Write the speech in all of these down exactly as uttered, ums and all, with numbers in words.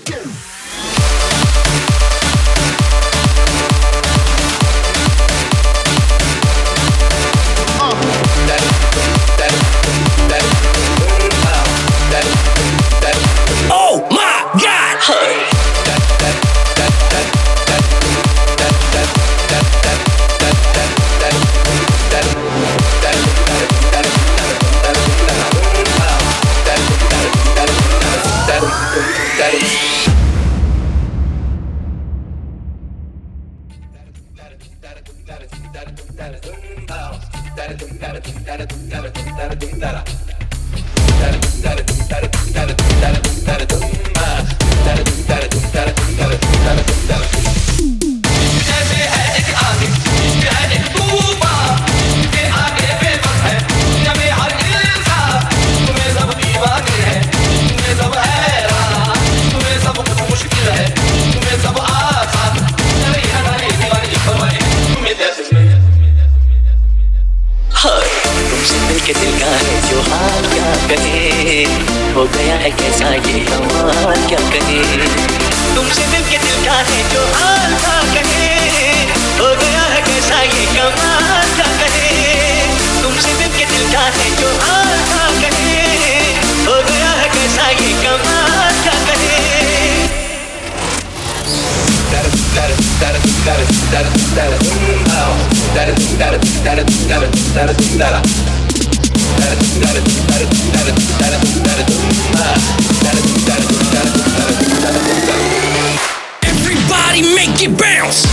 Everybody make it bounce.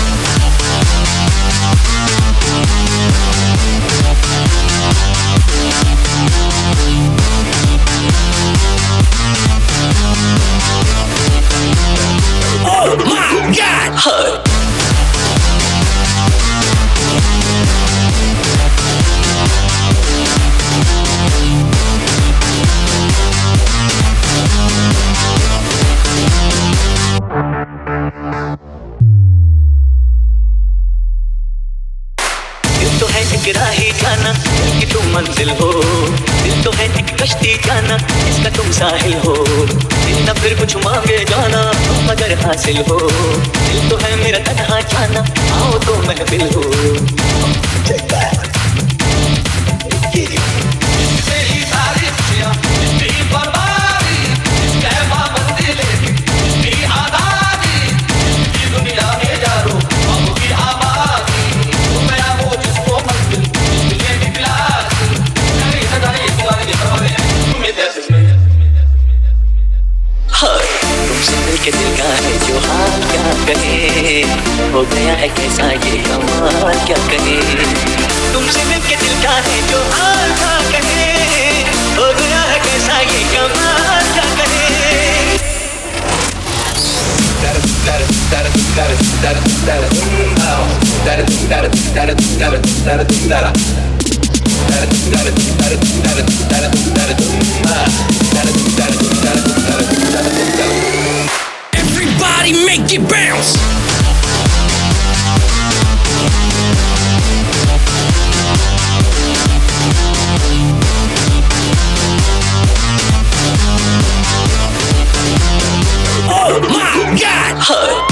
Oh my God! Huh. राही जाना कि तुम मंजिल हो, दिल तो है एक कश्ती जाना इसका तुम साहिल हो। दिल न फिर कुछ मांगे जाना मगर हासिल हो, दिल तो है मेरा तन्हा जाना आओ तो महफिल हो। के दिल का है जो हाल क्या कहे, हो गया है कैसा ये कमाल क्या कहे। तुमसे मिल के दिल का है जो हाल क्या कहे, हो गया है कैसा ये कमाल क्या कहे। Everybody make it bounce. Oh my God! Huh.